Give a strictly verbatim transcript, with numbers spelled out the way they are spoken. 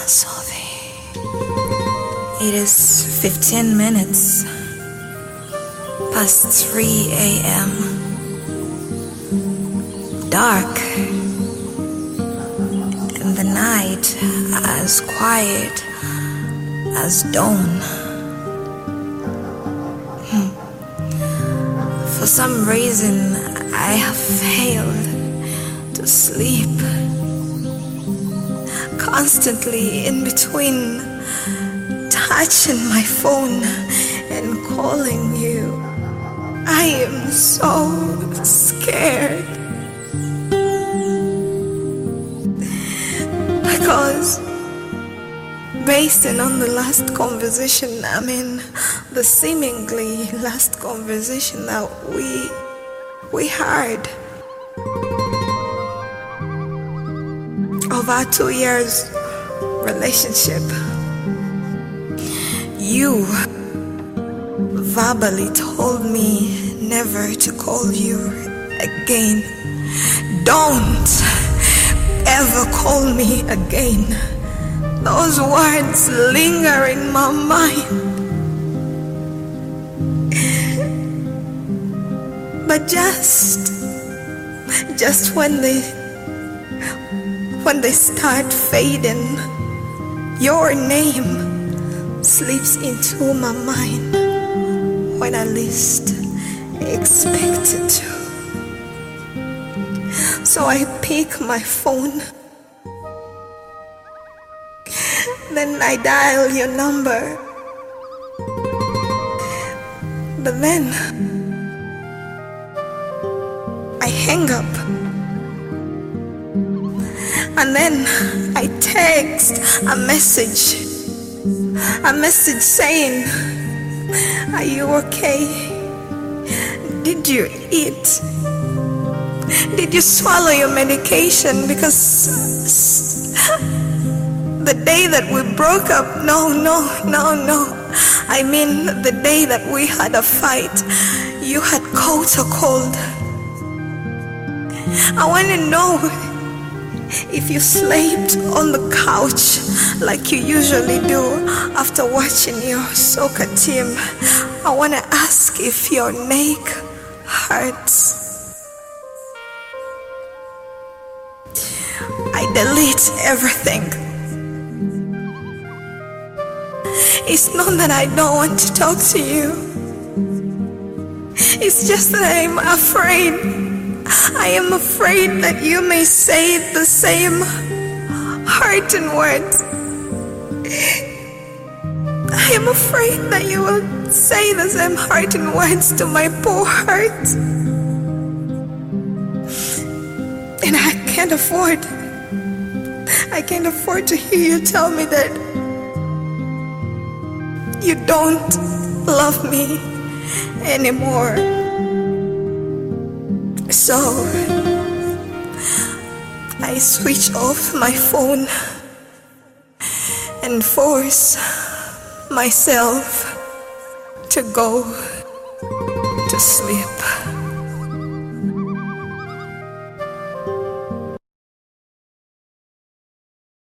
Sophie. It is fifteen minutes past three a m Dark, and the night as quiet as dawn. Hmm. For some reason, I have failed to sleep. Constantly in between touching my phone and calling you, I am so scared. Because based on the last conversation, I mean the seemingly last conversation that we we had of our two years relationship, you verbally told me never to call you again. Don't ever call me again. Those words linger in my mind. But just, just when they, when they start fading, your name slips into my mind when I least expect it to. So I pick my phone, then I dial your number, but then I hang up, and then I text a message, a message saying, "Are you okay? Did you eat? Did you swallow your medication? Because the day that we broke up, no, no, no, no. I mean the day that we had a fight, you had caught a cold. I want to know if you slept on the couch like you usually do after watching your soccer team. I want to ask if your neck hurts." I delete everything. It's not that I don't want to talk to you. It's just that I'm afraid. I am afraid that you may say the same hurting words. I am afraid that you will say the same hurting words to my poor heart. And I can't afford, I can't afford to hear you tell me that you don't love me anymore. So I switch off my phone and force myself to go to sleep.